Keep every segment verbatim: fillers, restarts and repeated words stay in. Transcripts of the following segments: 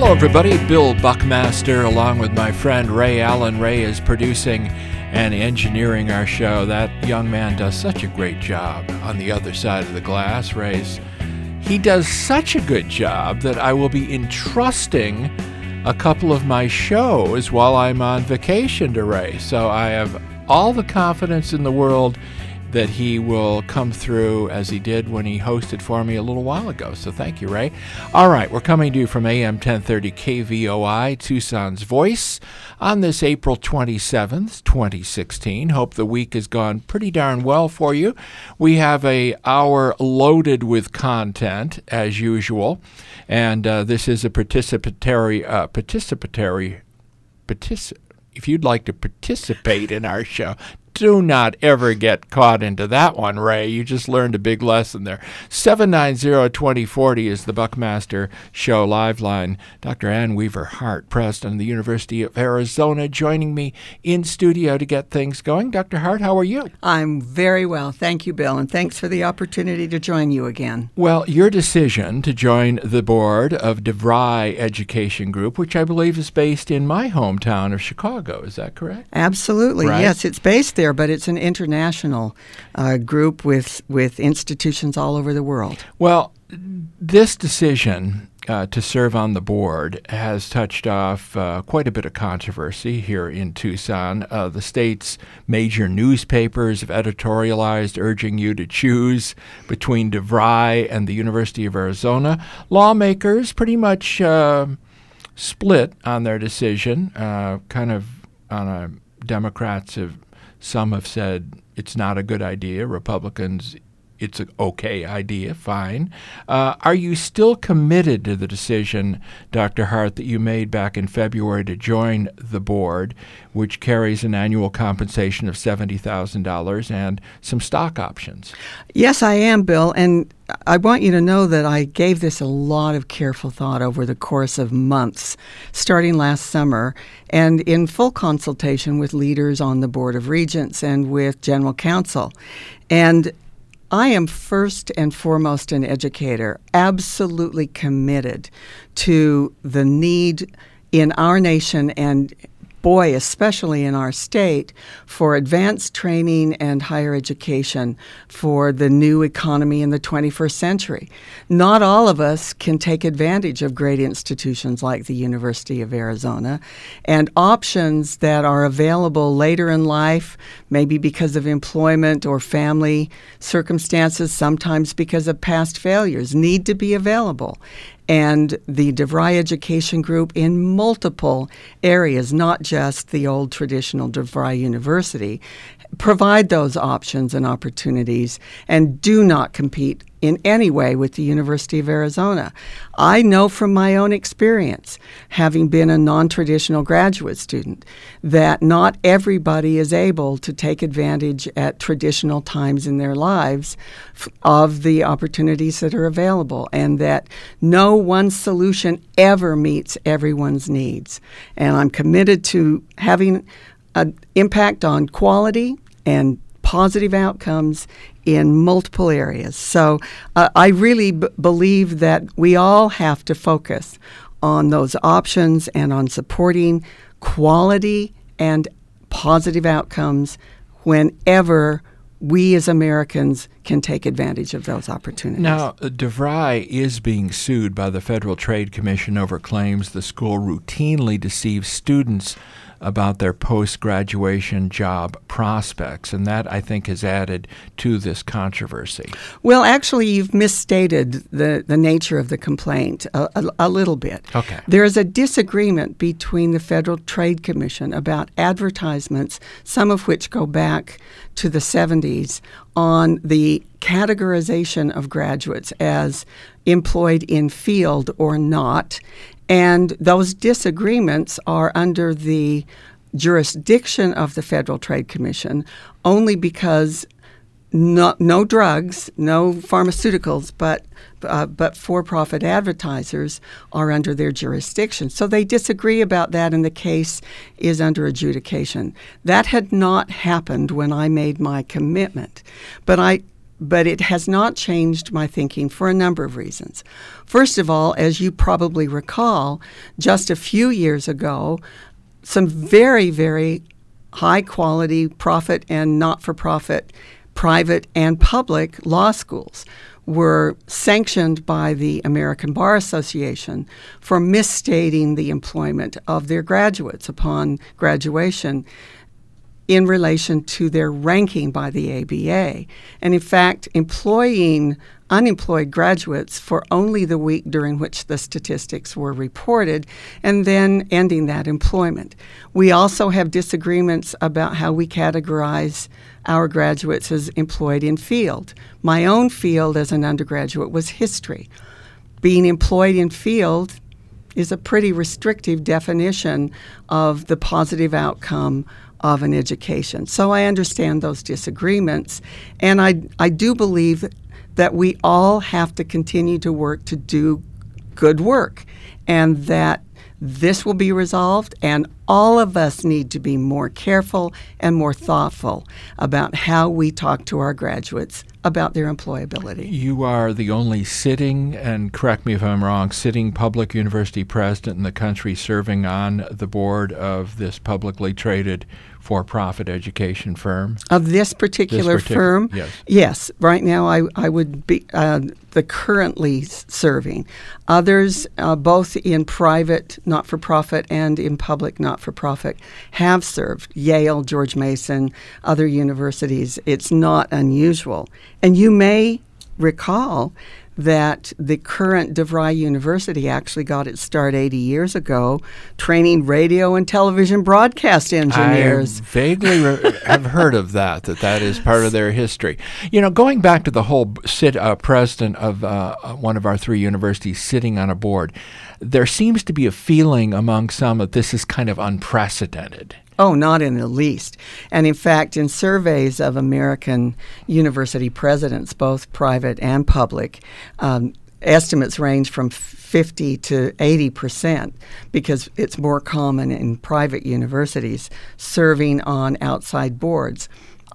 Hello, everybody. Bill Buckmaster, along with my friend Ray Allen. Ray is producing and engineering our show. That young man does such a great job on the other side of the glass. Ray's, he does such a good job that I will be entrusting a couple of my shows while I'm on vacation to Ray. So I have all the confidence in the world that he will come through as he did when he hosted for me a little while ago. So thank you, Ray. All right, we're coming to you from A M ten thirty K V O I, Tucson's Voice, on this April twenty-seventh, twenty sixteen. Hope the week has gone pretty darn well for you. We have a hour loaded with content, as usual, and uh, this is a participatory, uh, participatory, partic- if you'd like to participate in our show, do not ever get caught into that one, Ray. You just learned a big lesson there. seven nine zero, two zero four zero is the Buckmaster Show live line. Doctor Ann Weaver Hart, president of the University of Arizona, joining me in studio to get things going. Doctor Hart, how are you? I'm very well. Thank you, Bill, and thanks for the opportunity to join you again. Well, your decision to join the board of DeVry Education Group, which I believe is based in my hometown of Chicago, is that correct? Absolutely. Right? Yes, it's based there. But it's an international uh, group with with institutions all over the world. Well, this decision uh, to serve on the board has touched off uh, quite a bit of controversy here in Tucson. Uh, the state's major newspapers have editorialized, urging you to choose between DeVry and the University of Arizona. Lawmakers pretty much uh, split on their decision, uh, kind of on a Democrats have Some have said it's not a good idea. Republicans, it's an okay idea, fine. Uh, are you still committed to the decision, Doctor Hart, that you made back in February to join the board, which carries an annual compensation of seventy thousand dollars and some stock options? Yes, I am, Bill, and I want you to know that I gave this a lot of careful thought over the course of months, starting last summer, and in full consultation with leaders on the Board of Regents and with General Counsel. And I am first and foremost an educator, absolutely committed to the need in our nation and, boy, especially in our state, for advanced training and higher education for the new economy in the twenty-first century. Not all of us can take advantage of great institutions like the University of Arizona, and options that are available later in life, maybe because of employment or family circumstances, sometimes because of past failures, need to be available. And the DeVry Education Group in multiple areas, not just the old traditional DeVry University, provide those options and opportunities and do not compete in any way with the University of Arizona. I know from my own experience, having been a non-traditional graduate student, that not everybody is able to take advantage at traditional times in their lives f- of the opportunities that are available, and that no one solution ever meets everyone's needs. And I'm committed to having an impact on quality and positive outcomes in multiple areas. So uh, I really b- believe that we all have to focus on those options and on supporting quality and positive outcomes whenever we as Americans can take advantage of those opportunities. Now, DeVry is being sued by the Federal Trade Commission over claims the school routinely deceives students about their post-graduation job prospects, and that, I think, has added to this controversy. Well, actually, you've misstated the, the nature of the complaint a, a, a little bit. Okay. There is a disagreement between the Federal Trade Commission about advertisements, some of which go back to the seventies, on the categorization of graduates as employed in field or not. And those disagreements are under the jurisdiction of the Federal Trade Commission only because no, no drugs, no pharmaceuticals, but uh, but for-profit advertisers are under their jurisdiction. So they disagree about that, and the case is under adjudication. That had not happened when I made my commitment. But I but it has not changed my thinking for a number of reasons. First of all, as you probably recall, just a few years ago, some very, very high-quality profit and not-for-profit, private and public law schools were sanctioned by the American Bar Association for misstating the employment of their graduates upon graduation in relation to their ranking by the A B A. And in fact, employing unemployed graduates for only the week during which the statistics were reported, and then ending that employment. We also have disagreements about how we categorize our graduates as employed in field. My own field as an undergraduate was history. Being employed in field is a pretty restrictive definition of the positive outcome of an education. So I understand those disagreements, and I, I do believe that we all have to continue to work to do good work, and that this will be resolved, and all of us need to be more careful and more thoughtful about how we talk to our graduates about their employability. You are the only sitting, and correct me if I'm wrong, sitting public university president in the country serving on the board of this publicly traded for-profit education firm? Of this particular this particu- firm? Yes. Yes. Right now I, I would be uh, the currently serving. Others, uh, both in private not-for-profit and in public not-for-profit, have served. Yale, George Mason, other universities. It's not unusual. And you may recall that the current DeVry University actually got its start eighty years ago training radio and television broadcast engineers. I vaguely re- have heard of that, that that is part of their history. You know, going back to the whole sit, uh, president of uh, one of our three universities sitting on a board, there seems to be a feeling among some that this is kind of unprecedented. Oh, not in the least. And in fact, in surveys of American university presidents, both private and public, um, estimates range from fifty to eighty percent, because it's more common in private universities serving on outside boards.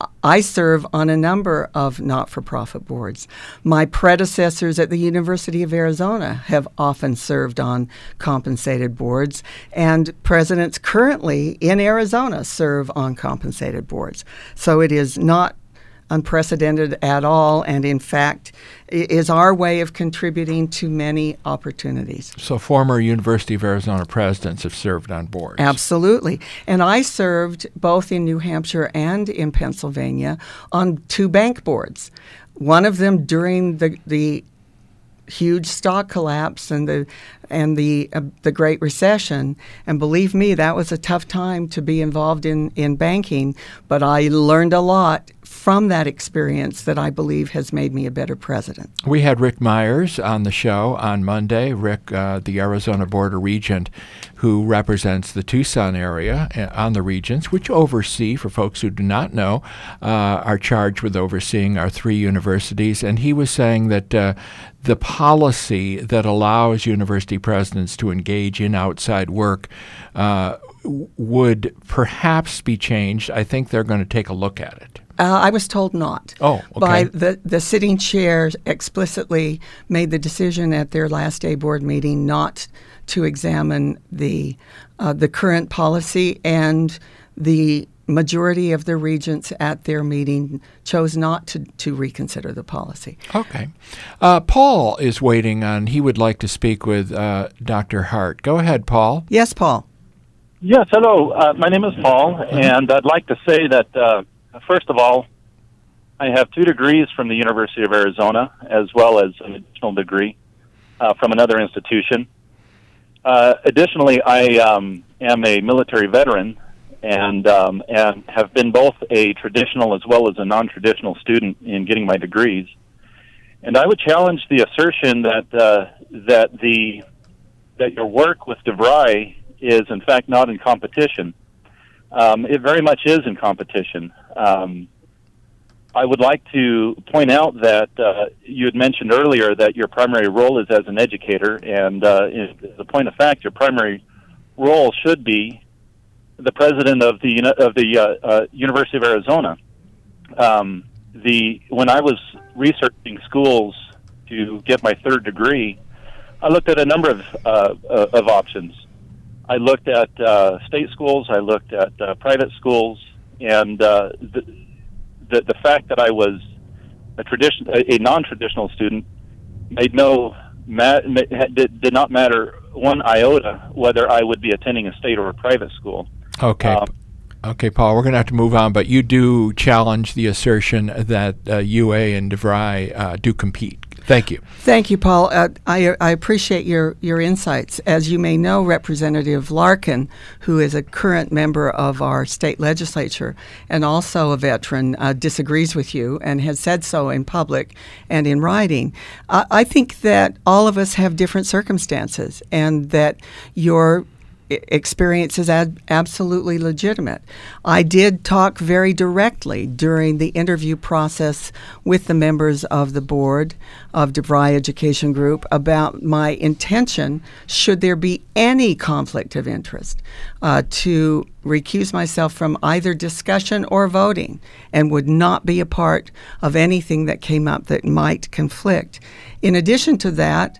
I serve on a number of not-for-profit boards. My predecessors at the University of Arizona have often served on compensated boards, and presidents currently in Arizona serve on compensated boards. So it is not unprecedented at all, and in fact is our way of contributing to many opportunities. So former University of Arizona presidents have served on boards. Absolutely. And I served both in New Hampshire and in Pennsylvania on two bank boards. One of them during the the huge stock collapse and the and the uh, the Great Recession. And believe me, that was a tough time to be involved in, in banking, but I learned a lot from that experience that I believe has made me a better president. We had Rick Myers on the show on Monday. Rick, uh, the Arizona Board of Regent, who represents the Tucson area on the regents, which oversee, for folks who do not know, uh, are charged with overseeing our three universities. And he was saying that uh, the policy that allows university presidents to engage in outside work uh, would perhaps be changed. I think they're going to take a look at it. Uh, I was told not. Oh, okay. By the, the sitting chair explicitly made the decision at their last day board meeting not to examine the uh, the current policy, and the majority of the regents at their meeting chose not to, to reconsider the policy. Okay. Uh, Paul is waiting on, he would like to speak with uh, Doctor Hart. Go ahead, Paul. Yes, Paul. Yes, hello. Uh, my name is Paul, mm-hmm. and I'd like to say that, uh, first of all, I have two degrees from the University of Arizona, as well as an additional degree uh, from another institution. Uh, additionally, I um, am a military veteran, and um, and have been both a traditional as well as a non-traditional student in getting my degrees. And I would challenge the assertion that uh, that the that your work with DeVry is in fact not in competition. Um, it very much is in competition. Um, I would like to point out that uh, you had mentioned earlier that your primary role is as an educator, and uh, as a point of fact, your primary role should be the president of the of the uh, uh, University of Arizona. Um, the when I was researching schools to get my third degree, I looked at a number of uh, of options. I looked at uh, state schools, I looked at uh, private schools, and uh, the, the the fact that I was a tradition a non-traditional student made no ma- did, did not matter one iota whether I would be attending a state or a private school. Okay. Um, Okay, Paul, we're going to have to move on, but you do challenge the assertion that uh, U A and DeVry uh, do compete. Thank you. Thank you, Paul. Uh, I, I appreciate your, your insights. As you may know, Representative Larkin, who is a current member of our state legislature and also a veteran, uh, disagrees with you and has said so in public and in writing. I, I think that all of us have different circumstances and that your experience is ad- absolutely legitimate. I did talk very directly during the interview process with the members of the board of DeVry Education Group about my intention, should there be any conflict of interest, uh, to recuse myself from either discussion or voting and would not be a part of anything that came up that might conflict. In addition to that,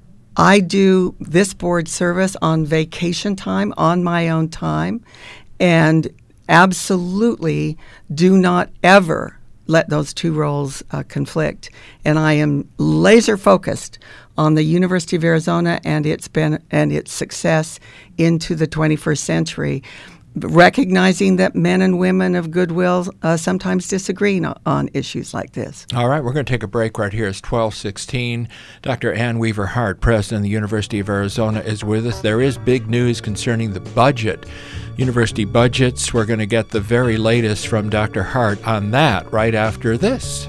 I do this board service on vacation time, on my own time, and absolutely do not ever let those two roles uh, conflict. And I am laser focused on the University of Arizona and its ben- and its success into the twenty-first century, recognizing that men and women of goodwill uh, sometimes disagree no- on issues like this. All right, we're going to take a break right here. It's twelve sixteen. Doctor Ann Weaver Hart, president of the University of Arizona, is with us. There is big news concerning the budget, university budgets. We're going to get the very latest from Doctor Hart on that right after this.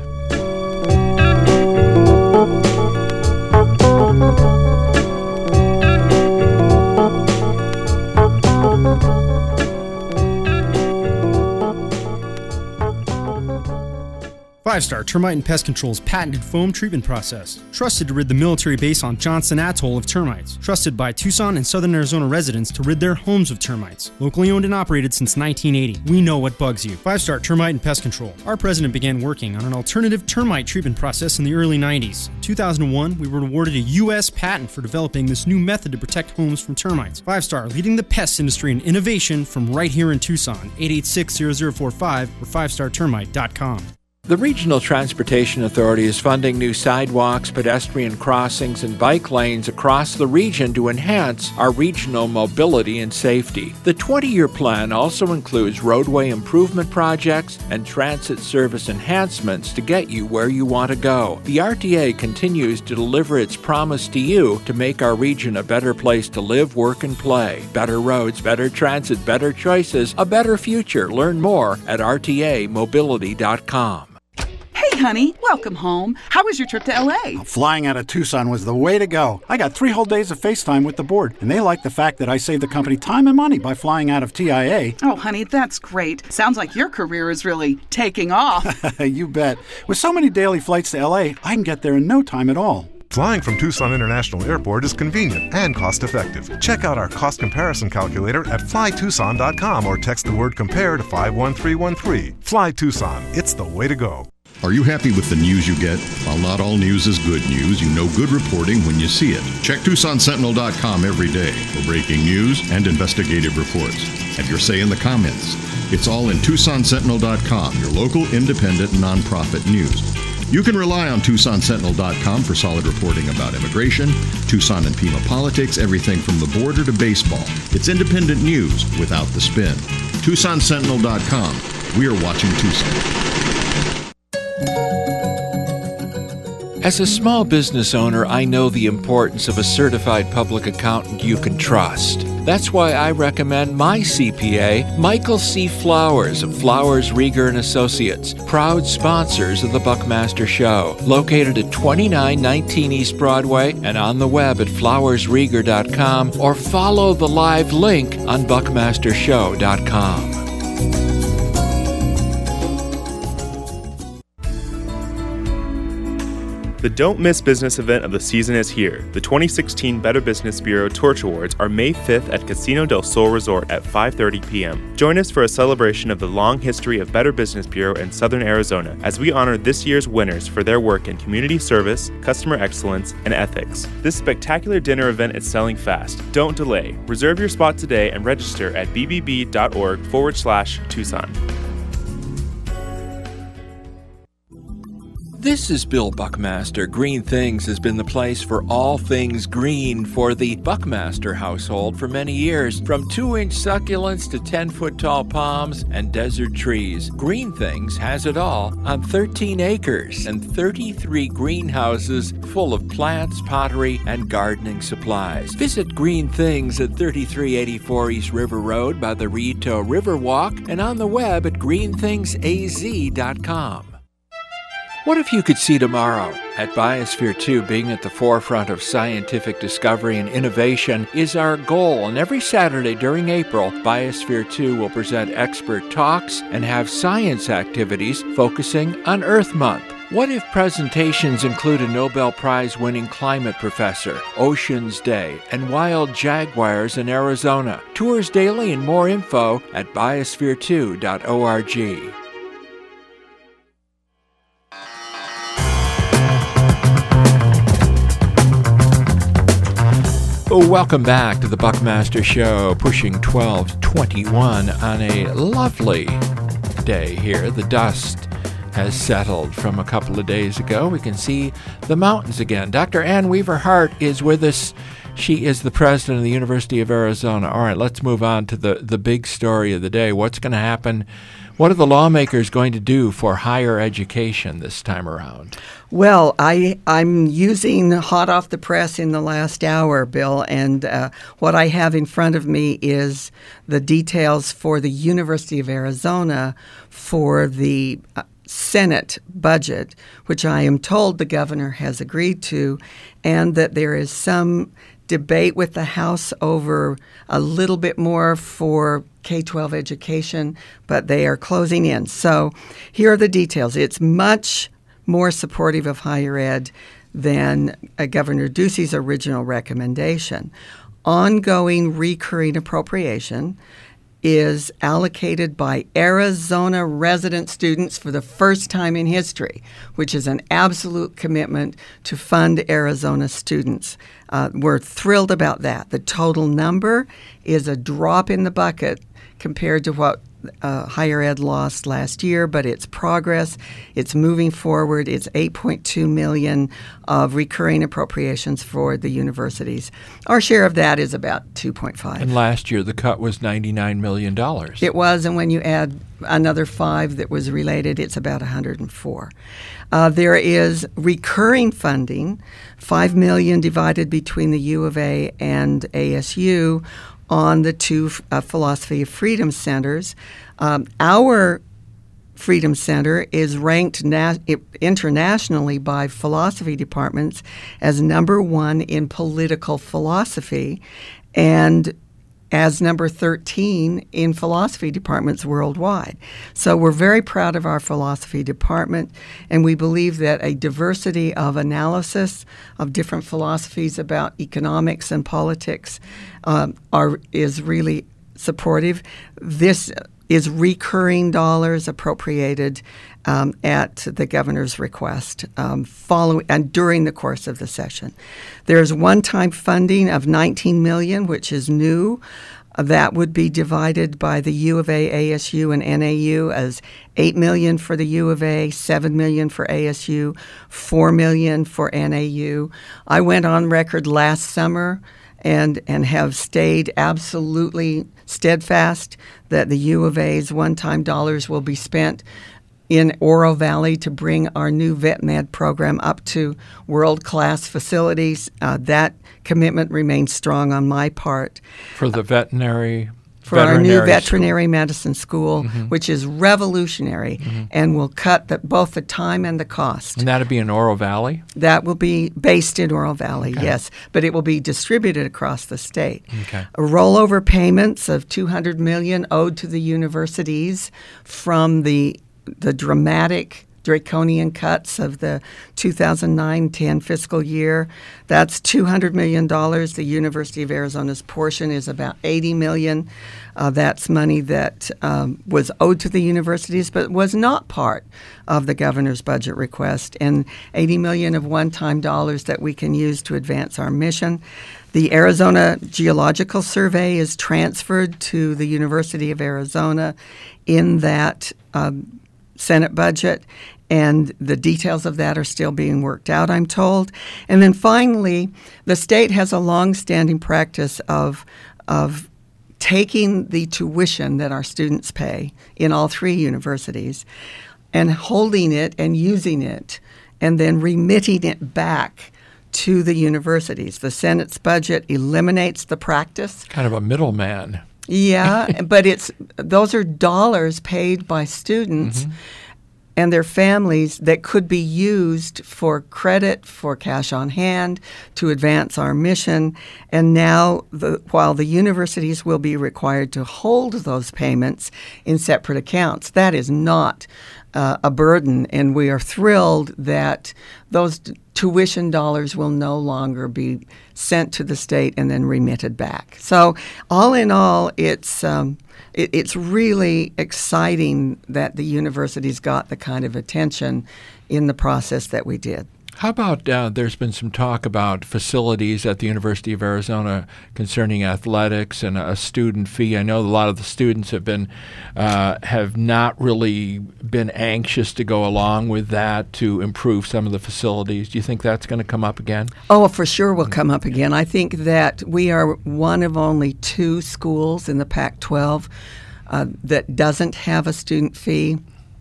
Five Star Termite and Pest Control's patented foam treatment process. Trusted to rid the military base on Johnston Atoll of termites. Trusted by Tucson and Southern Arizona residents to rid their homes of termites. Locally owned and operated since nineteen eighty. We know what bugs you. Five Star Termite and Pest Control. Our president began working on an alternative termite treatment process in the early nineties. In two thousand one, we were awarded a U S patent for developing this new method to protect homes from termites. Five Star, leading the pest industry in innovation from right here in Tucson. eight eight six, zero zero four five or five star termite dot com. The Regional Transportation Authority is funding new sidewalks, pedestrian crossings, and bike lanes across the region to enhance our regional mobility and safety. The twenty-year plan also includes roadway improvement projects and transit service enhancements to get you where you want to go. The R T A continues to deliver its promise to you to make our region a better place to live, work, and play. Better roads, better transit, better choices, a better future. Learn more at R T A mobility dot com. Hey, honey, welcome home. How was your trip to L A? Flying out of Tucson was the way to go. I got three whole days of FaceTime with the board, and they like the fact that I saved the company time and money by flying out of T I A. Oh, honey, that's great. Sounds like your career is really taking off. You bet. With so many daily flights to L A, I can get there in no time at all. Flying from Tucson International Airport is convenient and cost-effective. Check out our cost comparison calculator at fly tucson dot com or text the word COMPARE to five one three one three. Fly Tucson. It's the way to go. Are you happy with the news you get? While not all news is good news, you know good reporting when you see it. Check Tucson Sentinel dot com every day for breaking news and investigative reports. Have your say in the comments. It's all in Tucson Sentinel dot com, your local independent nonprofit news. You can rely on Tucson Sentinel dot com for solid reporting about immigration, Tucson and Pima politics, everything from the border to baseball. It's independent news without the spin. Tucson Sentinel dot com. We are watching Tucson. As a small business owner, I know the importance of a certified public accountant you can trust. That's why I recommend my C P A, Michael C. Flowers of Flowers, Rieger and Associates, proud sponsors of the Buckmaster Show, located at twenty-nine nineteen East Broadway and on the web at flowers rieger dot com or follow the live link on buckmaster show dot com. The Don't Miss Business event of the season is here. The twenty sixteen Better Business Bureau Torch Awards are May fifth at Casino del Sol Resort at five thirty p.m. Join us for a celebration of the long history of Better Business Bureau in Southern Arizona as we honor this year's winners for their work in community service, customer excellence, and ethics. This spectacular dinner event is selling fast. Don't delay. Reserve your spot today and register at bbb.org forward slash Tucson. This is Bill Buckmaster. Green Things has been the place for all things green for the Buckmaster household for many years. From two-inch succulents to ten-foot-tall palms and desert trees, Green Things has it all on thirteen acres and thirty-three greenhouses full of plants, pottery, and gardening supplies. Visit Green Things at thirty-three eighty-four East River Road by the Rito Riverwalk and on the web at green things a z dot com. What if you could see tomorrow? At Biosphere two, being at the forefront of scientific discovery and innovation is our goal, and every Saturday during April, Biosphere two will present expert talks and have science activities focusing on Earth Month. What if presentations include a Nobel Prize-winning climate professor, Oceans Day, and wild jaguars in Arizona? Tours daily and more info at biosphere two dot org. Oh, welcome back to the Buckmaster Show, pushing twelve twenty-one on a lovely day here. The dust has settled from a couple of days ago. We can see the mountains again. Doctor Ann Weaver Hart is with us. She is the president of the University of Arizona. All right, let's move on to the, the big story of the day. What's going to happen? What are the lawmakers going to do for higher education this time around? Well, I, I'm using hot off the press in the last hour, Bill, and uh, what I have in front of me is the details for the University of Arizona for the uh, Senate budget, which I am told the governor has agreed to, and that there is some debate with the House over a little bit more for K twelve education, but they are closing in. So here are the details. It's much more supportive of higher ed than uh, Governor Ducey's original recommendation. Ongoing recurring appropriation is allocated by Arizona resident students for the first time in history, which is an absolute commitment to fund Arizona students. Uh, we're thrilled about that. The total number is a drop in the bucket compared to what uh, higher ed lost last year, but it's progress. It's moving forward. It's eight point two million dollars of recurring appropriations for the universities. Our share of that is about two point five. And last year the cut was ninety-nine million dollars. It was, and when you add another five that was related, it's about one hundred four. Uh, there is recurring funding, five million dollars divided between the U of A and A S U on the two uh, Philosophy of Freedom centers. Um, our Freedom Center is ranked na- internationally by philosophy departments as number one in political philosophy and as number thirteen in philosophy departments worldwide. So we're very proud of our philosophy department, and we believe that a diversity of analysis of different philosophies about economics and politics um, are is really supportive. This is recurring dollars appropriated um, at the governor's request um, following and during the course of the session. There's one-time funding of nineteen million dollars, which is new. Uh, that would be divided by the U of A, A S U, and N A U as eight million dollars for the U of A, seven million dollars for A S U, four million dollars for N A U. I went on record last summer and and have stayed absolutely steadfast that the U of A's one-time dollars will be spent in Oro Valley to bring our new VetMed program up to world-class facilities. Uh, that commitment remains strong on my part. For the veterinary For our new veterinary school. medicine school, mm-hmm. which is revolutionary mm-hmm. and will cut the, both the time and the cost. And that'll be in Oro Valley? That will be based in Oro Valley, okay. yes. But it will be distributed across the state. Okay. A rollover payments of two hundred million dollars owed to the universities from the the dramatic draconian cuts of the two thousand nine ten fiscal year. That's two hundred million dollars. The University of Arizona's portion is about eighty million dollars. Uh, that's money that um, was owed to the universities but was not part of the governor's budget request, and eighty million dollars of one-time dollars that we can use to advance our mission. The Arizona Geological Survey is transferred to the University of Arizona in that um, Senate budget, and the details of that are still being worked out, I'm told. And then finally, the state has a long-standing practice of of taking the tuition that our students pay in all three universities and holding it and using it and then remitting it back to the universities. The Senate's budget eliminates the practice. Kind of a middleman. Yeah, but it's those are dollars paid by students mm-hmm. and their families that could be used for credit, for cash on hand, to advance our mission. And now, the, while the universities will be required to hold those payments in separate accounts, that is not uh, a burden, and we are thrilled that those t- tuition dollars will no longer be sent to the state and then remitted back. So all in all, it's um, it, it's really exciting that the universities got the kind of attention in the process that we did. How about uh, there's been some talk about facilities at the University of Arizona concerning athletics and a student fee. I know a lot of the students have been uh, have not really been anxious to go along with that to improve some of the facilities. Do you think that's going to come up again? Oh, for sure will come up again. I think that we are one of only two schools in the Pac twelve uh, that doesn't have a student fee.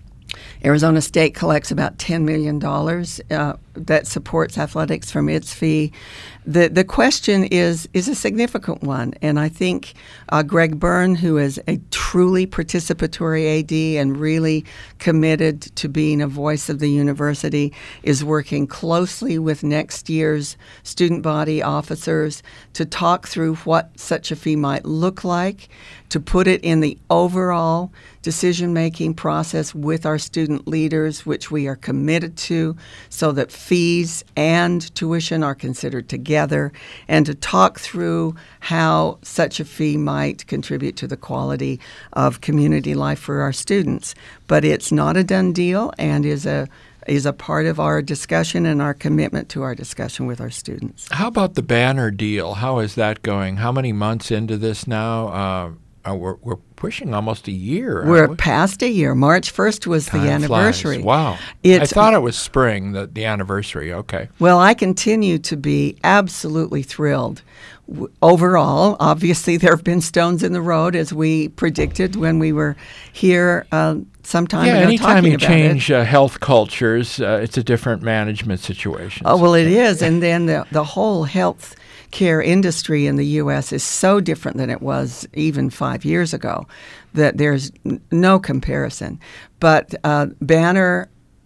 Arizona State collects about ten million dollars uh, that supports athletics from its fee. The the question is is a significant one, and I think uh, Greg Byrne, who is a truly participatory A D and really committed to being a voice of the university, is working closely with next year's student body officers to talk through what such a fee might look like, to put it in the overall decision-making process with our student leaders, which we are committed to, so that fees and tuition are considered together, and to talk through how such a fee might contribute to the quality of community life for our students. But it's not a done deal and is a is a part of our discussion and our commitment to our discussion with our students. How about the banner deal? How is that going? How many months into this now? Uh, uh, we're, we're pushing almost a year. We're we? past a year. March first was Time the anniversary. Flies. Wow. It's, I thought it was spring, the, the anniversary. Okay. Well, I continue to be absolutely thrilled. W- overall, obviously, there have been stones in the road, as we predicted when we were here uh, some time yeah, ago anytime talking you about change it. uh, health cultures, uh, it's a different management situation. Oh, well, it is. And then the, the whole health care industry in the U S is so different than it was even five years ago that there's n- no comparison. But uh, Banner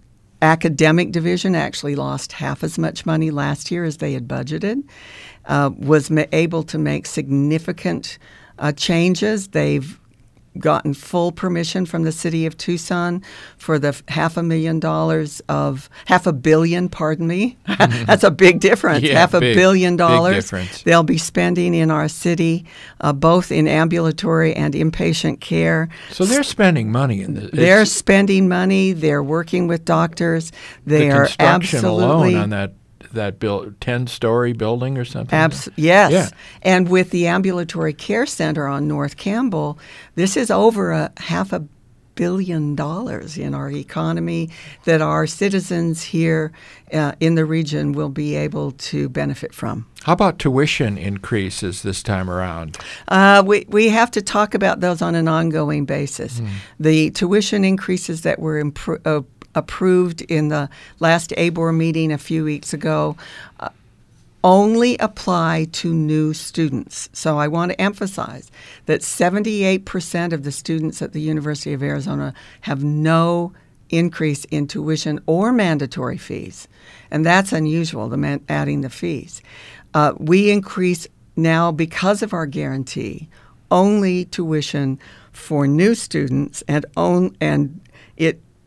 Academic Division actually lost half as much money last year as they had budgeted, uh, was ma- able to make significant uh, changes. They've gotten full permission from the city of Tucson for the f- half a million dollars of half a billion, pardon me. That's a big difference. Yeah, half a big, billion dollars big difference. They'll be spending in our city, uh, both in ambulatory and inpatient care. So they're spending money in this. They're spending money. They're working with doctors. They the are construction absolutely alone on that that build, ten-story building or something? Abs- yes. Yeah. And with the ambulatory care center on North Campbell, this is over a half a billion dollars in our economy that our citizens here uh, in the region will be able to benefit from. How about tuition increases this time around? Uh, we, we have to talk about those on an ongoing basis. Mm. The tuition increases that were impro- uh, approved in the last A B O R meeting a few weeks ago uh, only apply to new students. So I want to emphasize that seventy-eight percent of the students at the University of Arizona have no increase in tuition or mandatory fees. And that's unusual, the man- adding the fees. Uh, we increase now, because of our guarantee, only tuition for new students, and on, and it is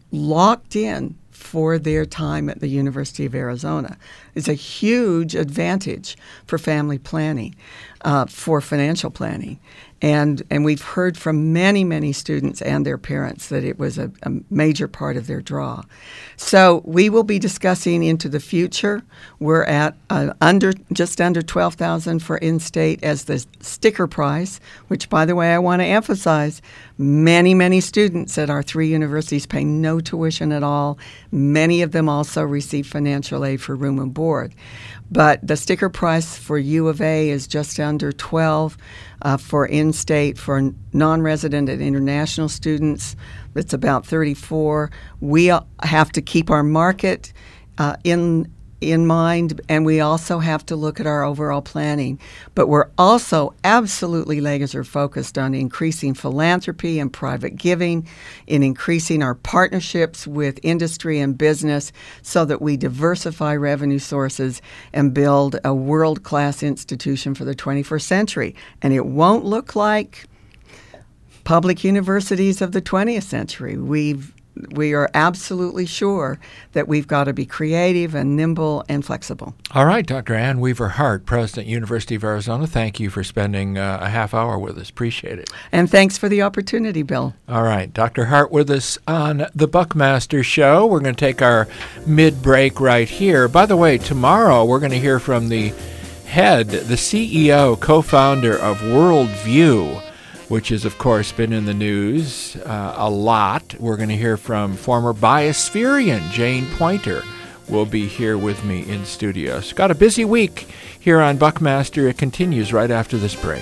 locked in for their time at the University of Arizona. It's a huge advantage for family planning, uh, for financial planning. And and we've heard from many, many students and their parents that it was a, a major part of their draw. So we will be discussing into the future. We're at uh, under just under twelve thousand dollars for in-state as the sticker price, which, by the way, I want to emphasize, many, many students at our three universities pay no tuition at all. Many of them also receive financial aid for room and board. But the sticker price for U of A is just under twelve. Uh, for in-state, for non-resident and international students, it's about thirty-four. We have to keep our market uh, in in mind, and we also have to look at our overall planning. But we're also absolutely laser focused on increasing philanthropy and private giving, in increasing our partnerships with industry and business so that we diversify revenue sources and build a world-class institution for the twenty-first century. And it won't look like public universities of the twentieth century. We've We are absolutely sure that we've got to be creative and nimble and flexible. All right, Doctor Ann Weaver Hart, President, University of Arizona, thank you for spending uh, a half hour with us. Appreciate it. And thanks for the opportunity, Bill. All right, Doctor Hart with us on the Buckmaster Show. We're going to take our mid-break right here. By the way, tomorrow we're going to hear from the head, the C E O, co-founder of Worldview, which has, of course, been in the news uh, a lot. We're going to hear from former Biospherean Jane Pointer will be here with me in studio. So got a busy week here on Buckmaster. It continues right after this break.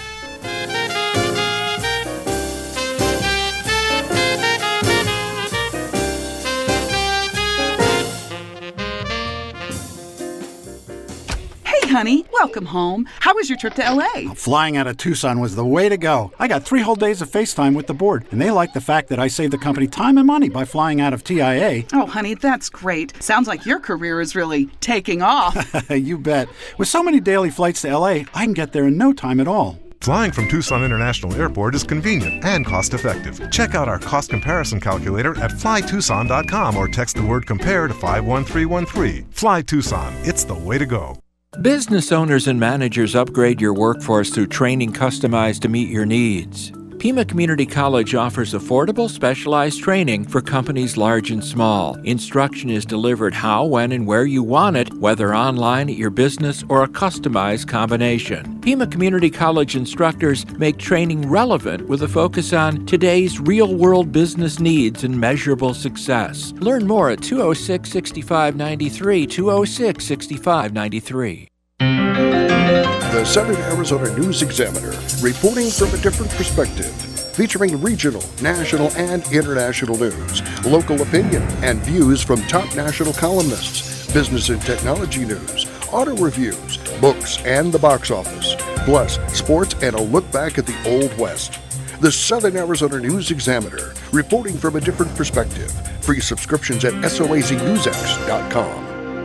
Honey, welcome home. How was your trip to L A? Flying out of Tucson was the way to go. I got three whole days of FaceTime with the board, and they like the fact that I saved the company time and money by flying out of T I A. Oh, honey, that's great. Sounds like your career is really taking off. You bet. With so many daily flights to L A, I can get there in no time at all. Flying from Tucson International Airport is convenient and cost-effective. Check out our cost comparison calculator at fly tucson dot com or text the word COMPARE to five one three one three. Fly Tucson. It's the way to go. Business owners and managers upgrade your workforce through training customized to meet your needs. Pima Community College offers affordable, specialized training for companies large and small. Instruction is delivered how, when, and where you want it, whether online at your business or a customized combination. Pima Community College instructors make training relevant with a focus on today's real-world business needs and measurable success. Learn more at two oh six, six five nine three, two oh six, six five nine three. The Southern Arizona News Examiner, reporting from a different perspective, featuring regional, national, and international news, local opinion, and views from top national columnists, business and technology news, auto reviews, books, and the box office, plus sports and a look back at the Old West. The Southern Arizona News Examiner, reporting from a different perspective. Free subscriptions at soaz news x dot com.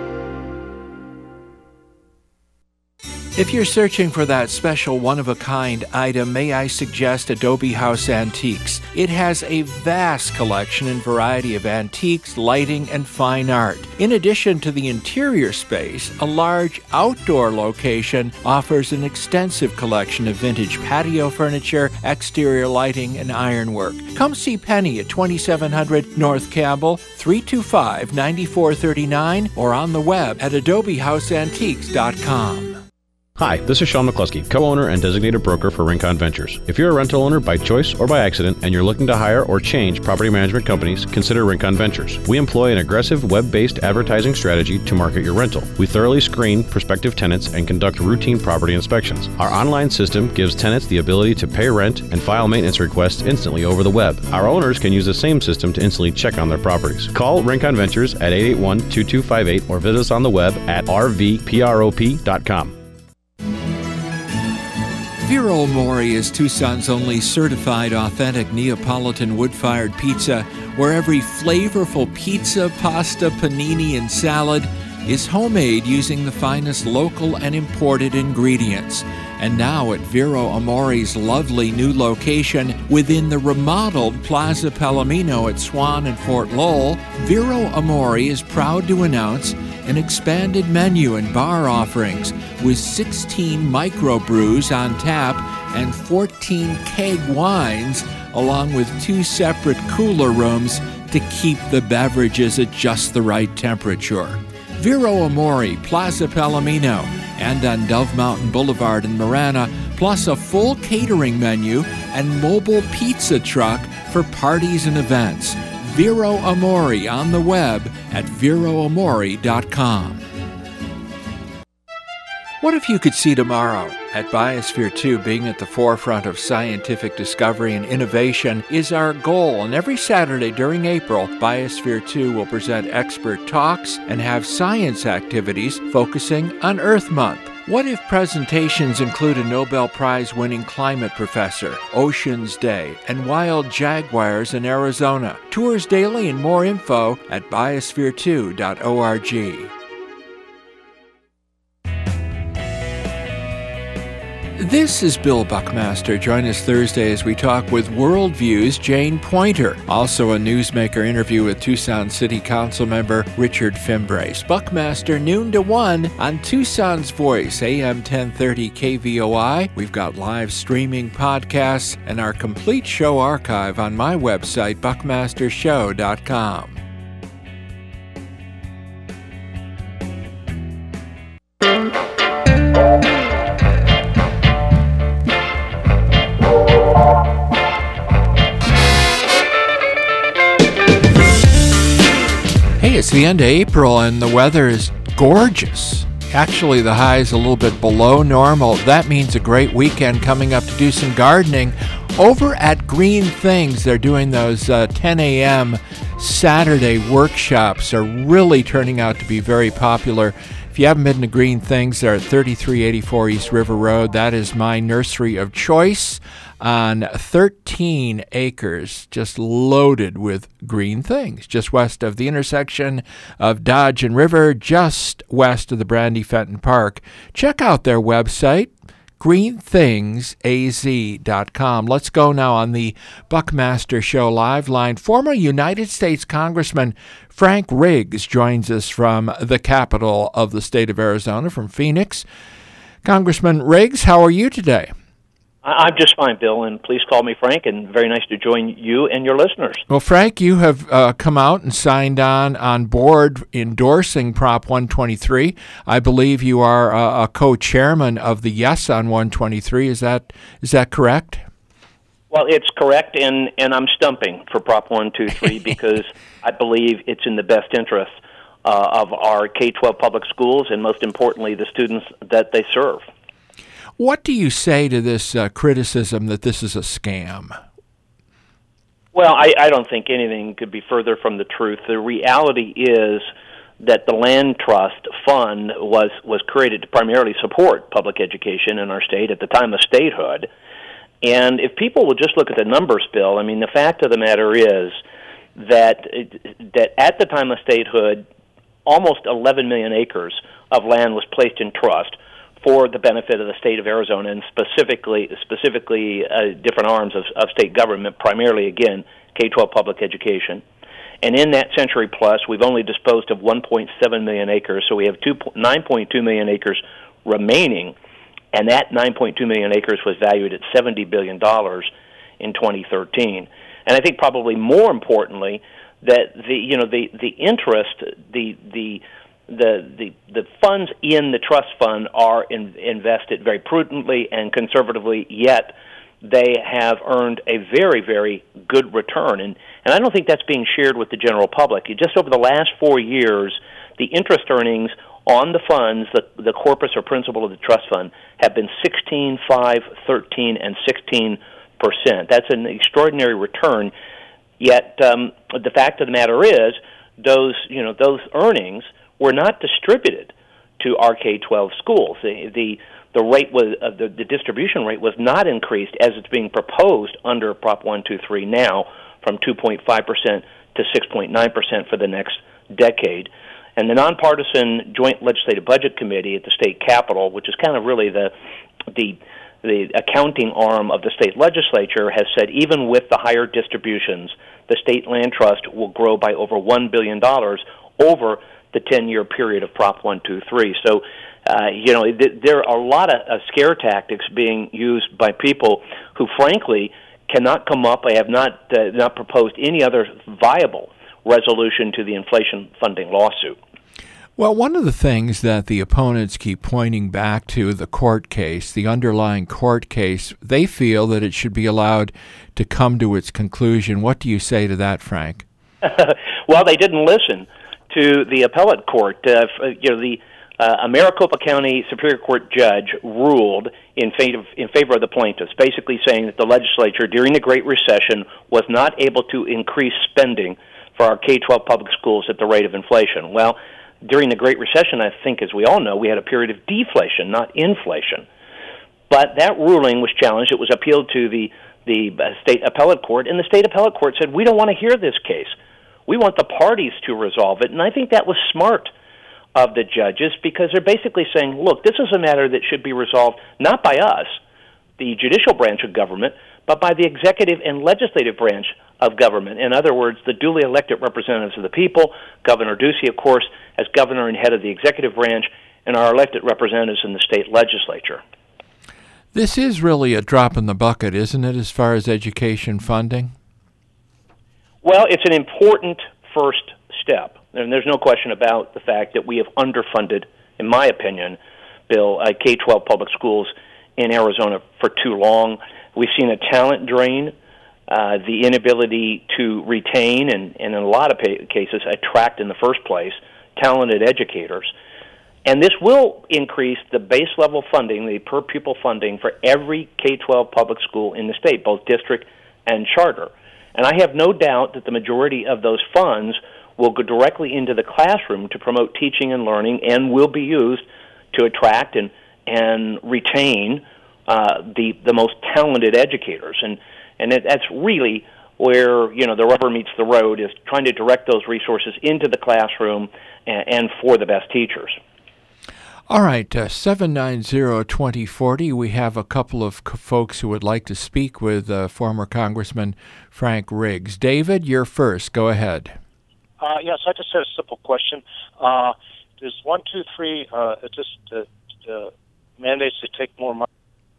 If you're searching for that special one-of-a-kind item, may I suggest Adobe House Antiques. It has a vast collection and variety of antiques, lighting, and fine art. In addition to the interior space, a large outdoor location offers an extensive collection of vintage patio furniture, exterior lighting, and ironwork. Come see Penny at twenty-seven hundred North Campbell, three two five, nine four three nine, or on the web at adobe house antiques dot com. Hi, this is Sean McCluskey, co-owner and designated broker for Rincon Ventures. If you're a rental owner by choice or by accident and you're looking to hire or change property management companies, consider Rincon Ventures. We employ an aggressive web-based advertising strategy to market your rental. We thoroughly screen prospective tenants and conduct routine property inspections. Our online system gives tenants the ability to pay rent and file maintenance requests instantly over the web. Our owners can use the same system to instantly check on their properties. Call Rincon Ventures at eight eight one, two two five eight or visit us on the web at r v prop dot com. Vero Mori is Tucson's only certified authentic Neapolitan wood-fired pizza, where every flavorful pizza, pasta, panini, and salad is homemade using the finest local and imported ingredients. And now at Vero Amori's lovely new location within the remodeled Plaza Palomino at Swan and Fort Lowell, Vero Amori is proud to announce an expanded menu and bar offerings with sixteen microbrews on tap and fourteen keg wines, along with two separate cooler rooms to keep the beverages at just the right temperature. Vero Amori, Plaza Palomino, and on Dove Mountain Boulevard in Marana, plus a full catering menu and mobile pizza truck for parties and events. Vero Amori on the web at vero amori dot com. What if you could see tomorrow? At Biosphere two, being at the forefront of scientific discovery and innovation is our goal, and every Saturday during April, Biosphere two will present expert talks and have science activities focusing on Earth Month. What if presentations include a Nobel Prize-winning climate professor, Oceans Day, and wild jaguars in Arizona? Tours daily and more info at biosphere two dot org. This is Bill Buckmaster. Join us Thursday as we talk with Worldview's Jane Pointer. Also a newsmaker interview with Tucson City Council member Richard Fimbrace. Buckmaster, noon to one on Tucson's Voice, A M ten thirty K V O I. We've got live streaming podcasts and our complete show archive on my website, buckmaster show dot com. Hey, it's the end of April and the weather is gorgeous. Actually, the high is a little bit below normal. That means a great weekend coming up to do some gardening. Over at Green Things, they're doing those uh, ten a.m. Saturday workshops are really turning out to be very popular. If you haven't been to Green Things, they're at thirty-three eighty-four East River Road. That is my nursery of choice on thirteen acres, just loaded with green things, just west of the intersection of Dodge and River, just west of the Brandy Fenton Park. Check out their website, green things a z dot com. Let's go now on the Buckmaster Show live line. Former United States Congressman Frank Riggs joins us from the capital of the state of Arizona, from Phoenix. Congressman Riggs, how are you today? I'm just fine, Bill, and please call me Frank, and very nice to join you and your listeners. Well, Frank, you have uh, come out and signed on on board endorsing Prop one twenty-three. I believe you are uh, a co-chairman of the Yes on one twenty-three. Is that is that correct? Well, it's correct, and, and I'm stumping for Prop one twenty-three because I believe it's in the best interest uh, of our K twelve public schools and, most importantly, the students that they serve. What do you say to this uh, criticism that this is a scam? Well, I, I don't think anything could be further from the truth. The reality is that the Land Trust Fund was, was created to primarily support public education in our state at the time of statehood. And if people will just look at the numbers, Bill, I mean, the fact of the matter is that that at the time of statehood, almost eleven million acres of land was placed in trust for the benefit of the state of Arizona, and specifically specifically uh, different arms of, of state government, primarily, again, K twelve public education. And in that century plus, we've only disposed of one point seven million acres, so we have nine point two million acres remaining, and that nine point two million acres was valued at seventy billion dollars in twenty thirteen. And I think probably more importantly, that the you know the, the interest, the the The, the the funds in the trust fund are in, invested very prudently and conservatively, yet they have earned a very, very good return. And, and I don't think that's being shared with the general public. Just over the last four years, the interest earnings on the funds, the, the corpus or principal of the trust fund, have been sixteen, five, thirteen, and sixteen percent. That's an extraordinary return, yet um, the fact of the matter is those, you know, those earnings were not distributed to our K twelve schools. The the, the rate was uh, the, the distribution rate was not increased as it's being proposed under Prop one twenty-three now, from two point five percent to six point nine percent for the next decade. And the nonpartisan Joint Legislative Budget Committee at the state capitol, which is kind of really the the the accounting arm of the state legislature, has said even with the higher distributions, the state land trust will grow by over one billion dollars over the ten-year period of Prop one two three. So, uh, you know, th- there are a lot of uh, scare tactics being used by people who, frankly, cannot come up. I have not uh, not proposed any other viable resolution to the inflation funding lawsuit. Well, one of the things that the opponents keep pointing back to, the court case, the underlying court case, they feel that it should be allowed to come to its conclusion. What do you say to that, Frank? Well, they didn't listen to the appellate court. Uh, you know, the uh, Maricopa County Superior Court judge ruled in favor, in favor of the plaintiffs, basically saying that the legislature during the Great Recession was not able to increase spending for our K twelve public schools at the rate of inflation. Well, during the Great Recession, I think, as we all know, we had a period of deflation, not inflation. But that ruling was challenged. It was appealed to the, the state appellate court, and the state appellate court said, we don't want to hear this case. We want the parties to resolve it. And I think that was smart of the judges, because they're basically saying, look, this is a matter that should be resolved not by us, the judicial branch of government, but by the executive and legislative branch of government. In other words, the duly elected representatives of the people, Governor Ducey, of course, as governor and head of the executive branch, and our elected representatives in the state legislature. This is really a drop in the bucket, isn't it, as far as education funding? Well, it's an important first step, and there's no question about the fact that we have underfunded, in my opinion, Bill, uh, K twelve public schools in Arizona for too long. We've seen a talent drain, uh, the inability to retain and, and in a lot of pa- cases, attract in the first place talented educators. And this will increase the base level funding, the per pupil funding for every K twelve public school in the state, both district and charter. And I have no doubt that the majority of those funds will go directly into the classroom to promote teaching and learning, and will be used to attract and, and retain uh, the the most talented educators. And and it, that's really where, you know, the rubber meets the road, is trying to direct those resources into the classroom and, and for the best teachers. All right, uh, seven nine zero, two zero four zero. We have a couple of c- folks who would like to speak with uh, former Congressman Frank Riggs. David, you're first. Go ahead. Uh, yes, I just had a simple question. Uh, does one two three uh, just uh, uh, mandates to take more money?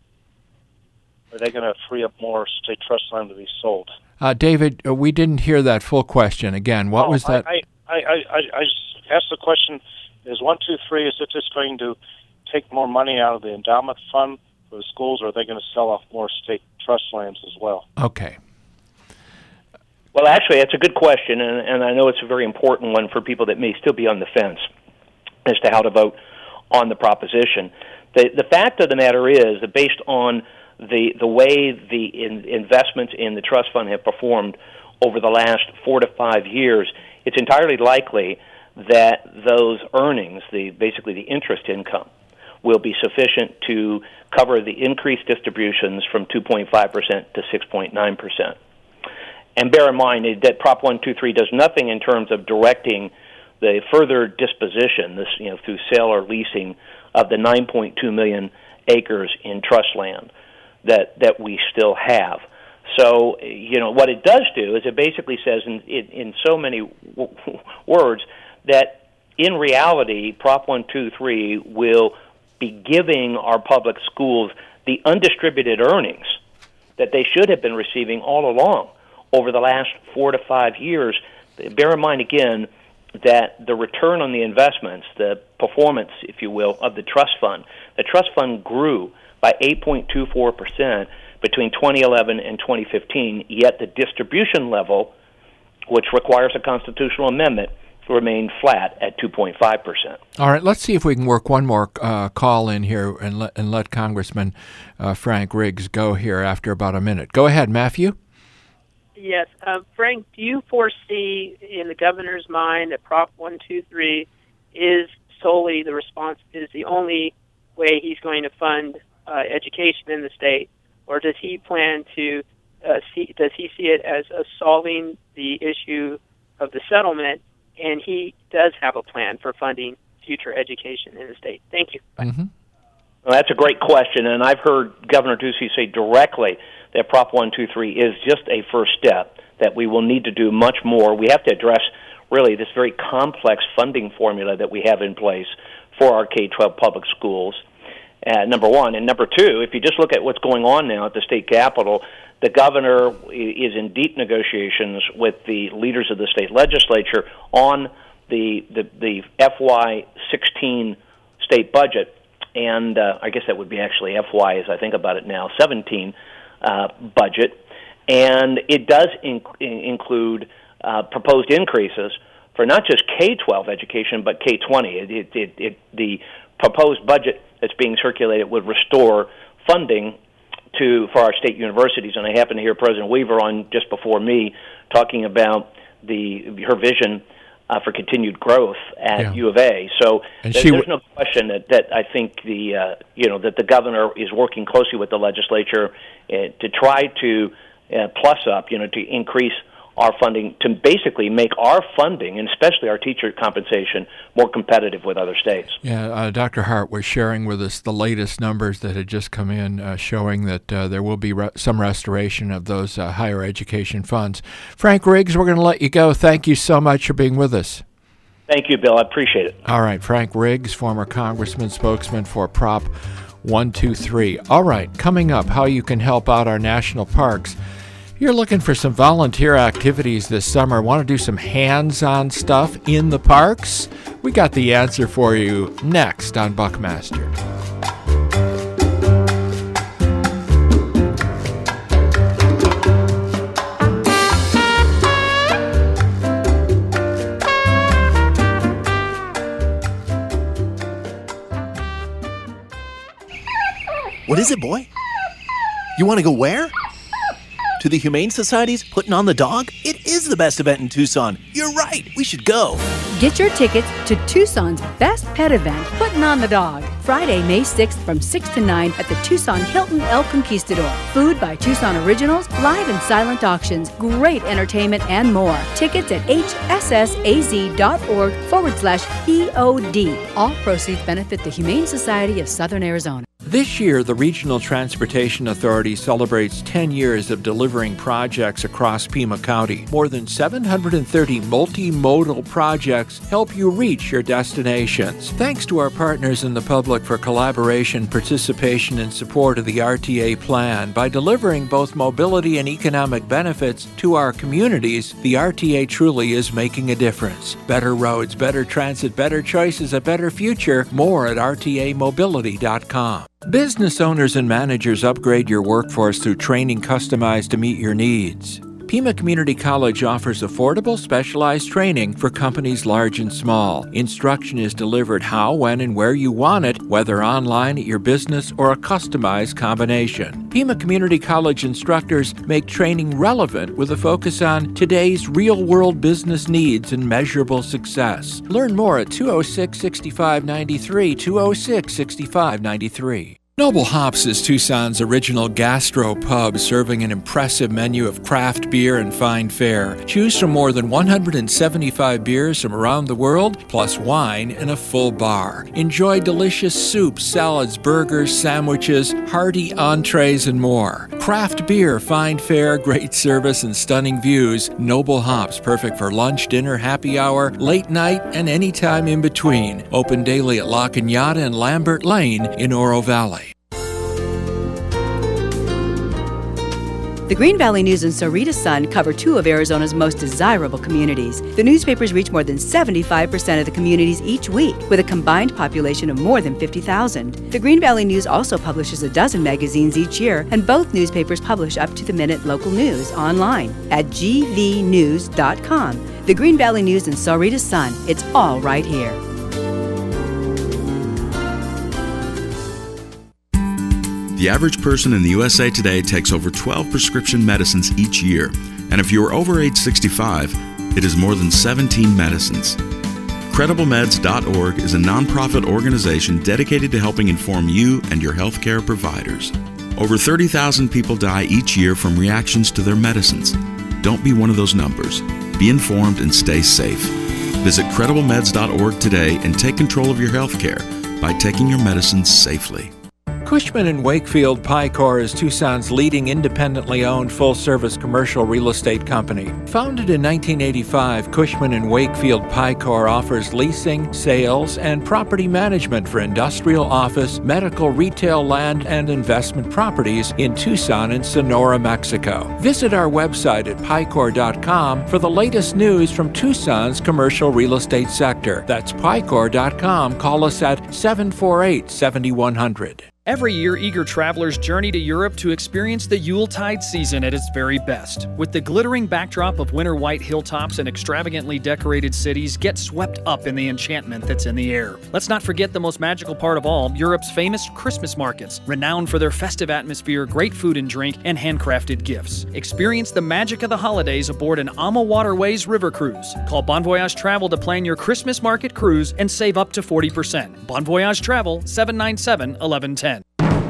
Are they going to free up more state trust land to be sold? Uh, David, uh, we didn't hear that full question. Again, what oh, was that? I, I, I, I, I just asked the question, is one two three, is it just going to take more money out of the endowment fund for the schools, or are they going to sell off more state trust lands as well? Okay. Well, actually, that's a good question, and, and I know it's a very important one for people that may still be on the fence as to how to vote on the proposition. The, the fact of the matter is that based on the, the way the in, investments in the trust fund have performed over the last four to five years, it's entirely likely that those earnings, the basically the interest income, will be sufficient to cover the increased distributions from two point five percent to six point nine percent. And bear in mind that Prop one two three does nothing in terms of directing the further disposition, this, you know, through sale or leasing, of the nine point two million acres in trust land that, that we still have. So, you know, what it does do is it basically says in, in, in so many w- words that in reality, Prop one two three will be giving our public schools the undistributed earnings that they should have been receiving all along over the last four to five years. Bear in mind, again, that the return on the investments, the performance, if you will, of the trust fund, the trust fund grew by eight point two four percent between twenty eleven and twenty fifteen, yet the distribution level, which requires a constitutional amendment, remained flat at two point five percent. All right, let's see if we can work one more uh, call in here and let, and let Congressman uh, Frank Riggs go here after about a minute. Go ahead, Matthew. Yes. Uh, Frank, do you foresee in the governor's mind that Prop one two three is solely the response, is the only way he's going to fund uh, education in the state, or does he plan to, uh, see, does he see it as uh, solving the issue of the settlement and he does have a plan for funding future education in the state. Thank you. Mm-hmm. Well, that's a great question, and I've heard Governor Ducey say directly that Prop one two three is just a first step, that we will need to do much more. We have to address, really, this very complex funding formula that we have in place for our K twelve public schools, uh, number one. And number two, if you just look at what's going on now at the state capitol, the governor is in deep negotiations with the leaders of the state legislature on the the, the F Y sixteen state budget, and uh, I guess that would be actually F Y, as I think about it now, seventeen uh, budget, and it does inc- include uh, proposed increases for not just K twelve education, but K twenty. It, it, it, it, the proposed budget that's being circulated would restore funding to for our state universities, and I happened to hear President Weaver on just before me talking about the her vision uh, for continued growth at yeah. U of A. So th- there's w- no question that, that I think the uh, you know that the governor is working closely with the legislature uh, to try to uh, plus up, you know, to increase our funding, to basically make our funding, and especially our teacher compensation, more competitive with other states. Yeah, uh, Doctor Hart was sharing with us the latest numbers that had just come in, uh, showing that uh, there will be re- some restoration of those uh, higher education funds. Frank Riggs, we're going to let you go. Thank you so much for being with us. Thank you, Bill. I appreciate it. All right, Frank Riggs, former congressman, spokesman for Prop one two three. All right, coming up, how you can help out our national parks. You're looking for some volunteer activities this summer, want to do some hands-on stuff in the parks? We got the answer for you next on Buckmaster. What is it, boy? You want to go where? To the Humane Society's Putting on the Dog? It is the best event in Tucson. You're right. We should go. Get your tickets to Tucson's best pet event, Putting on the Dog, Friday, May sixth from six to nine at the Tucson Hilton El Conquistador. Food by Tucson Originals, live and silent auctions, great entertainment, and more. Tickets at hssaz.org forward slash POD. All proceeds benefit the Humane Society of Southern Arizona. This year, the Regional Transportation Authority celebrates ten years of delivering projects across Pima County. More than seven hundred thirty multimodal projects help you reach your destinations. Thanks to our partners in the public for collaboration, participation, and support of the R T A plan. By delivering both mobility and economic benefits to our communities, the R T A truly is making a difference. Better roads, better transit, better choices, a better future. More at R T A mobility dot com. Business owners and managers, upgrade your workforce through training customized to meet your needs. Pima Community College offers affordable, specialized training for companies large and small. Instruction is delivered how, when, and where you want it, whether online at your business or a customized combination. Pima Community College instructors make training relevant with a focus on today's real-world business needs and measurable success. Learn more at two oh six, six five nine three, two oh six, six five nine three. Noble Hops is Tucson's original gastro pub, serving an impressive menu of craft beer and fine fare. Choose from more than one hundred seventy-five beers from around the world, plus wine and a full bar. Enjoy delicious soups, salads, burgers, sandwiches, hearty entrees, and more. Craft beer, fine fare, great service, and stunning views. Noble Hops, perfect for lunch, dinner, happy hour, late night, and any time in between. Open daily at La Cañada and Lambert Lane in Oro Valley. The Green Valley News and Sahuarita Sun cover two of Arizona's most desirable communities. The newspapers reach more than seventy-five percent of the communities each week, with a combined population of more than fifty thousand. The Green Valley News also publishes a dozen magazines each year, and both newspapers publish up-to-the-minute local news online at g v news dot com. The Green Valley News and Sahuarita Sun, it's all right here. The average person in the U S A today takes over twelve prescription medicines each year, and if you are over age sixty-five, it is more than seventeen medicines. Credible meds dot org is a nonprofit organization dedicated to helping inform you and your healthcare providers. Over thirty thousand people die each year from reactions to their medicines. Don't be one of those numbers. Be informed and stay safe. Visit credible meds dot org today and take control of your health care by taking your medicines safely. Cushman and Wakefield Picor is Tucson's leading independently owned full-service commercial real estate company. Founded in nineteen eighty-five, Cushman and Wakefield Picor offers leasing, sales, and property management for industrial, office, medical, retail, land, and investment properties in Tucson and Sonora, Mexico. Visit our website at picor dot com for the latest news from Tucson's commercial real estate sector. That's picor dot com. Call us at seven four eight, seven one zero zero. Every year, eager travelers journey to Europe to experience the Yuletide season at its very best. With the glittering backdrop of winter white hilltops and extravagantly decorated cities, get swept up in the enchantment that's in the air. Let's not forget the most magical part of all, Europe's famous Christmas markets, renowned for their festive atmosphere, great food and drink, and handcrafted gifts. Experience the magic of the holidays aboard an Ama Waterways river cruise. Call Bon Voyage Travel to plan your Christmas market cruise and save up to forty percent. Bon Voyage Travel, seven nine seven, one one one zero.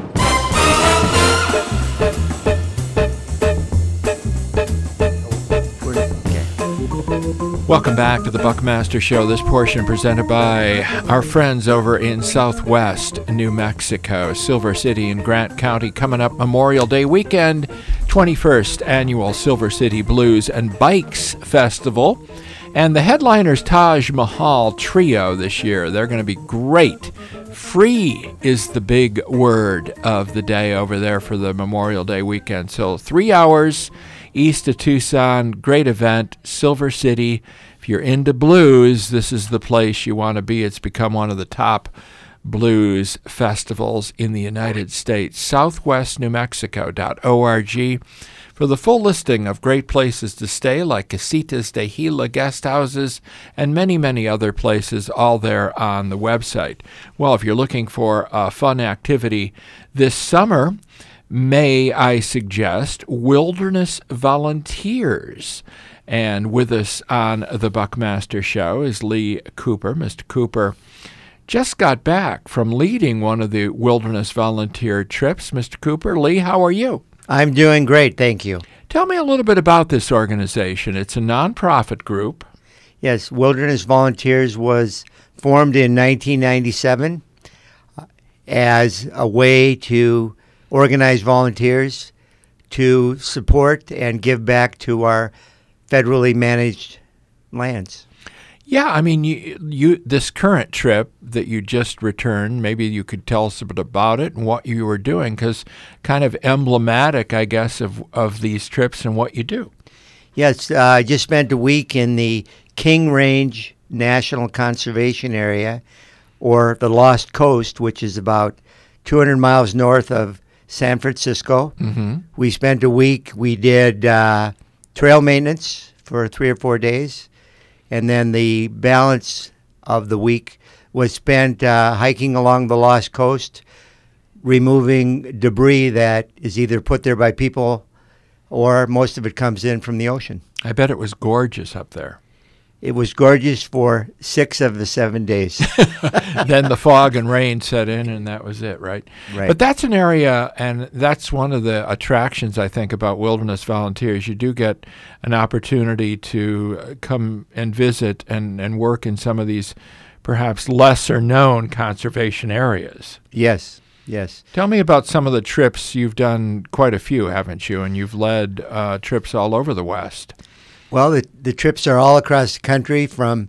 Welcome back to the Buckmaster Show. This portion presented by our friends over in Southwest New Mexico, Silver City and Grant County. Coming up Memorial Day weekend, twenty-first Annual Silver City Blues and Bikes Festival. And the headliners Taj Mahal Trio this year. They're going to be great. Free is the big word of the day over there for the Memorial Day weekend. So three hours east of Tucson, great event, Silver City. If you're into blues, this is the place you want to be. It's become one of the top blues festivals in the United States. southwest new mexico dot org for the full listing of great places to stay like Casitas de Gila guest houses and many, many other places, all there on the website. Well, if you're looking for a fun activity this summer, may I suggest Wilderness Volunteers. And with us on the Buckmaster Show is Lee Cooper. Mister Cooper just got back from leading one of the Wilderness Volunteer trips. Mister Cooper, Lee, how are you? I'm doing great, thank you. Tell me a little bit about this organization. It's a nonprofit group. Yes, Wilderness Volunteers was formed in nineteen ninety-seven as a way to organize volunteers to support and give back to our federally managed lands. Yeah, I mean, you, you this current trip that you just returned, maybe you could tell us a bit about it and what you were doing, because kind of emblematic, I guess, of, of these trips and what you do. Yes, uh, I just spent a week in the King Range National Conservation Area, or the Lost Coast, which is about two hundred miles north of San Francisco. Mm-hmm. We spent a week. We did uh, trail maintenance for three or four days. And then the balance of the week was spent uh, hiking along the Lost Coast, removing debris that is either put there by people or most of it comes in from the ocean. I bet it was gorgeous up there. It was gorgeous for six of the seven days. Then the fog and rain set in, and that was it, right? Right. But that's an area, and that's one of the attractions, I think, about Wilderness Volunteers. You do get an opportunity to come and visit and, and work in some of these perhaps lesser-known conservation areas. Yes, yes. Tell me about some of the trips. You've done quite a few, haven't you? And you've led uh, trips all over the West. Well, the, the trips are all across the country, from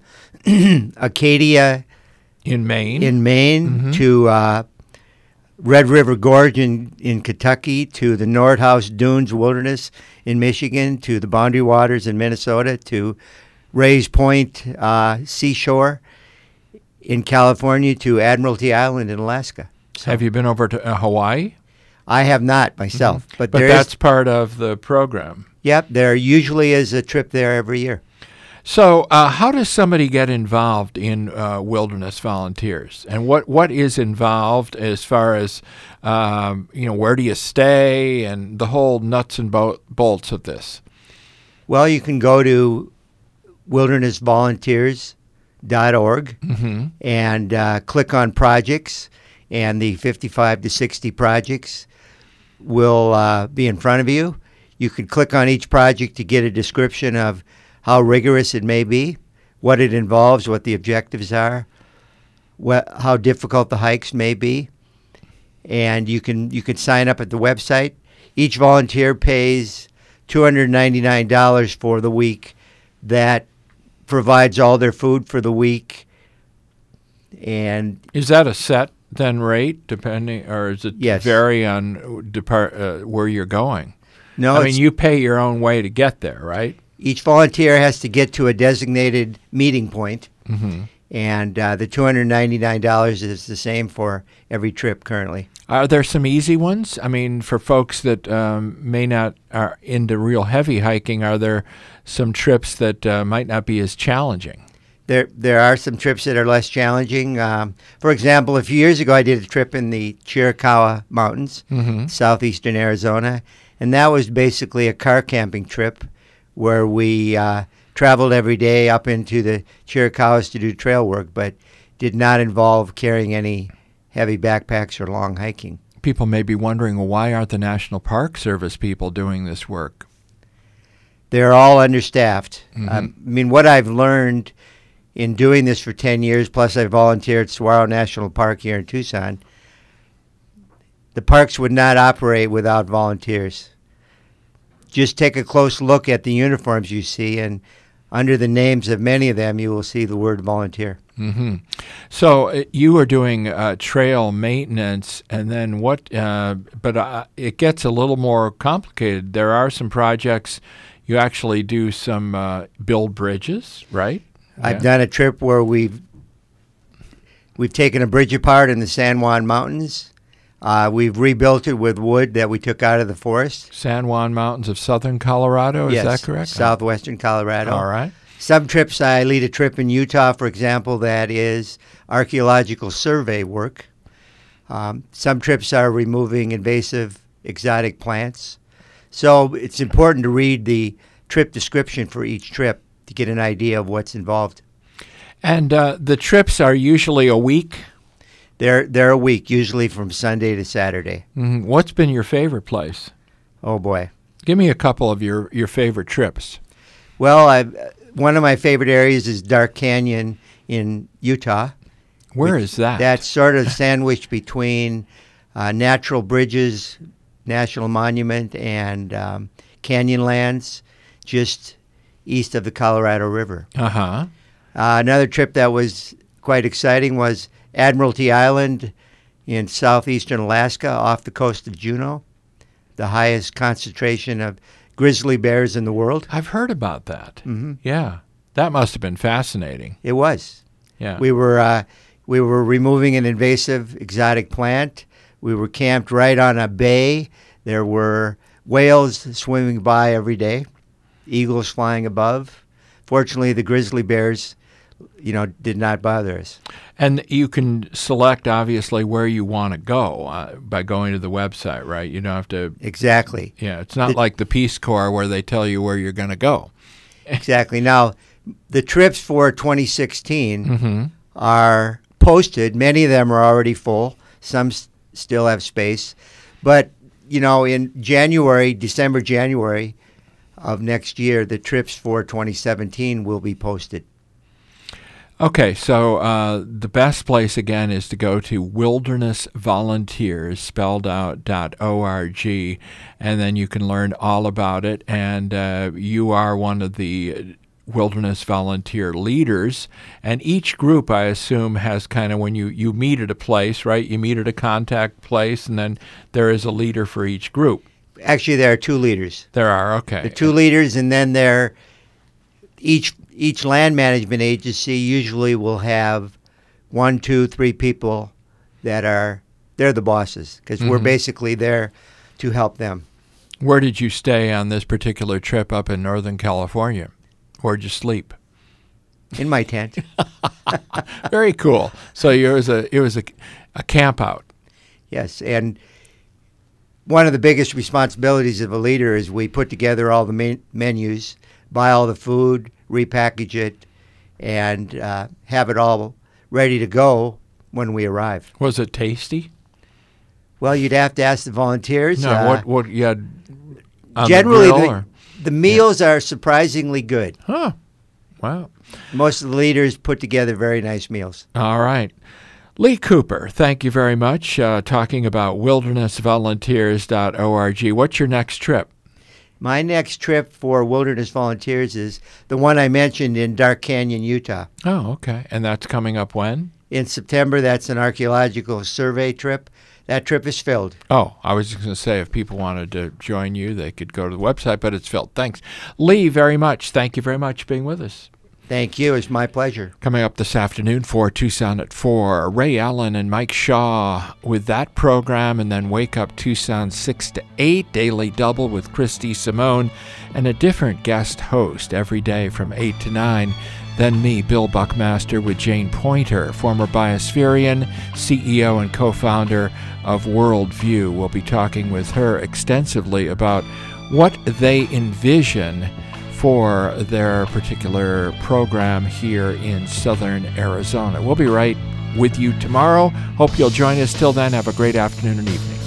Acadia in Maine, in Maine mm-hmm. to uh, Red River Gorge in, in Kentucky, to the Nordhaus Dunes Wilderness in Michigan, to the Boundary Waters in Minnesota, to Rays Point uh, Seashore in California, to Admiralty Island in Alaska. So, have you been over to uh, Hawaii? I have not myself, mm-hmm. but, but there that's is, part of the program. Yep, there usually is a trip there every year. So uh, how does somebody get involved in uh, Wilderness Volunteers? And what, what is involved as far as, um, you know, where do you stay and the whole nuts and bo- bolts of this? Well, you can go to wilderness volunteers dot org mm-hmm. and uh, click on projects, and the fifty-five to sixty projects will uh, be in front of you. You can click on each project to get a description of how rigorous it may be, what it involves, what the objectives are, what, how difficult the hikes may be. And you can you can sign up at the website. Each volunteer pays two hundred ninety-nine dollars for the week. That provides all their food for the week. And is that a set then rate, depending, or does it yes. vary on depart uh, where you're going? No, I mean you pay your own way to get there, right? Each volunteer has to get to a designated meeting point. Mm-hmm. And uh, the two hundred ninety-nine dollars is the same for every trip currently. Are there some easy ones? I mean, for folks that um, may not are into real heavy hiking, are there some trips that uh, might not be as challenging? There there are some trips that are less challenging. Um, for example, a few years ago, I did a trip in the Chiricahua Mountains, mm-hmm. southeastern Arizona, and that was basically a car camping trip where we uh, traveled every day up into the Chiricahuas to do trail work, but did not involve carrying any heavy backpacks or long hiking. People may be wondering, well, why aren't the National Park Service people doing this work? They're all understaffed. Mm-hmm. Um, I mean, what I've learned in doing this for ten years, plus I volunteered at Saguaro National Park here in Tucson, the parks would not operate without volunteers. Just take a close look at the uniforms you see, and under the names of many of them, you will see the word volunteer. Mm-hmm. So uh, you are doing uh, trail maintenance, and then what? Uh, but uh, it gets a little more complicated. There are some projects you actually do some uh, build bridges, right? I've Yeah. done a trip where we've we've taken a bridge apart in the San Juan Mountains. Uh, we've rebuilt it with wood that we took out of the forest. San Juan Mountains of southern Colorado, is yes, that correct? southwestern Colorado. All right. Some trips, I lead a trip in Utah, for example, that is archaeological survey work. Um, some trips are removing invasive exotic plants. So it's important to read the trip description for each trip to get an idea of what's involved. And uh, the trips are usually a week? They're, they're a week, usually from Sunday to Saturday. Mm-hmm. What's been your favorite place? Oh, boy. Give me a couple of your, your favorite trips. Well, I've, one of my favorite areas is Dark Canyon in Utah. Where is that? That's sort of sandwiched between uh, Natural Bridges National Monument and um, Canyonlands, just east of the Colorado River. Uh-huh. Uh, another trip that was quite exciting was Admiralty Island in southeastern Alaska off the coast of Juneau, the highest concentration of grizzly bears in the world. I've heard about that. Mm-hmm. Yeah. That must have been fascinating. It was. Yeah. We were uh, we were removing an invasive exotic plant. We were camped right on a bay. There were whales swimming by every day, eagles flying above. Fortunately, the grizzly bears, you know, did not bother us. And you can select, obviously, where you want to go uh, by going to the website, right? You don't have to... Exactly. Yeah, it's not The- like the Peace Corps where they tell you where you're going to go. Exactly. Now, the trips for twenty sixteen Mhm. are posted. Many of them are already full. Some s- still have space. But, you know, in January, December, January of next year, the trips for twenty seventeen will be posted. Okay, so uh, the best place, again, is to go to Wilderness Volunteers, spelled out, dot org, and then you can learn all about it. And uh, you are one of the Wilderness Volunteer leaders. And each group, I assume, has kind of, when you, you meet at a place, right? You meet at a contact place, and then there is a leader for each group. Actually, there are two leaders. There are, okay. The two leaders, and then there, each each land management agency usually will have one, two, three people that are, they're the bosses, because we're Mhm. basically there to help them. Where did you stay on this particular trip up in Northern California? Where'd you sleep? In my tent. Very cool. So it was a it was a, a camp out. Yes, and one of the biggest responsibilities of a leader is we put together all the men- menus, buy all the food, repackage it, and uh, have it all ready to go when we arrive. Was it tasty? Well, you'd have to ask the volunteers. No, uh, what what you had on generally, the grill, the, or? the meals are surprisingly good. Huh. Wow. Most of the leaders put together very nice meals. All right. Lee Cooper, thank you very much. Uh, talking about wilderness volunteers dot org. What's your next trip? My next trip for Wilderness Volunteers is the one I mentioned in Dark Canyon, Utah. Oh, okay. And that's coming up when? In September. That's an archaeological survey trip. That trip is filled. Oh, I was just going to say if people wanted to join you, they could go to the website, but it's filled. Thanks. Lee, very much. Thank you very much for being with us. Thank you. It's my pleasure. Coming up this afternoon for Tucson at four, Ray Allen and Mike Shaw with that program, and then Wake Up Tucson six to eight, Daily Double with Christy Simone, and a different guest host every day from eight to nine. Then me, Bill Buckmaster, with Jane Pointer, former Biospherian, C E O and co-founder of Worldview. We'll be talking with her extensively about what they envision for their particular program here in southern Arizona. We'll be right with you tomorrow. Hope you'll join us. Till then, have a great afternoon and evening.